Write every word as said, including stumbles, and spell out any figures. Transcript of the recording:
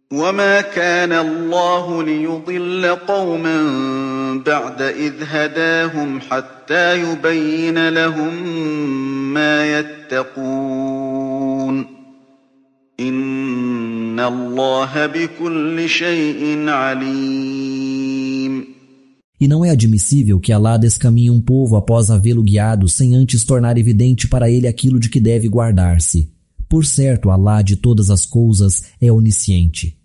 وما كان الله ليضل قوما بعد إذ هداهم حتى يبين لهم ما يتقون إن الله بكل شيء عليم. E não é admissível que Alá descaminhe um povo após havê-lo guiado sem antes tornar evidente para ele aquilo de que deve guardar-se. Por certo, Alá de todas as coisas é onisciente.